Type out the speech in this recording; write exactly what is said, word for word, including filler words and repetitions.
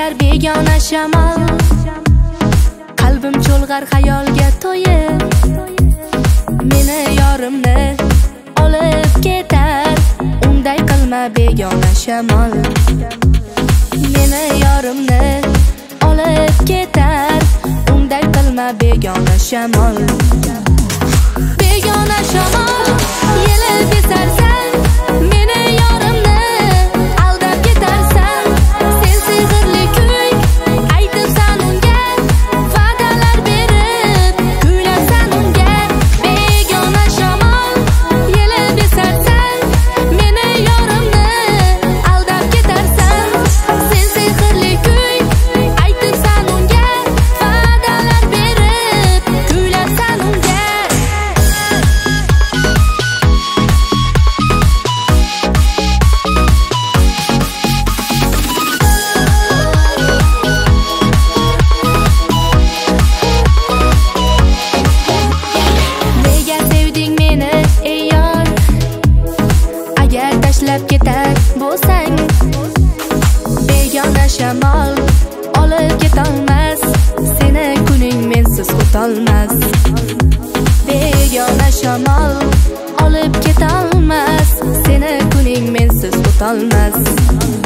esar begona shamol, qalbim cho'lg'ar xayolga to'yib, meni yorimni olib ketar. Unday qilma begona shamol, meni yorimni olib ketar. Unday qilma begona shamol. Begona shamol yelib esarsan, meni yorimni aldab ketarsan. Sen sehrli kuy aytibsan unga, va'dalar berib kuylarsan unga. Begona shamol yelib esarsan, meni yorimni aldab ketarsan. Sen sehrli kuy aytibsan unga, va'dalar berib kuylarsan unga. Nega sevding meni ey yor? Agar tashlab ketar bo'lsang, begona shamol olib ketolmas. Seni kuning mensiz o'tolmas. Begona shamol olib ketolmas. Seni kuning mensiz o'tolmas.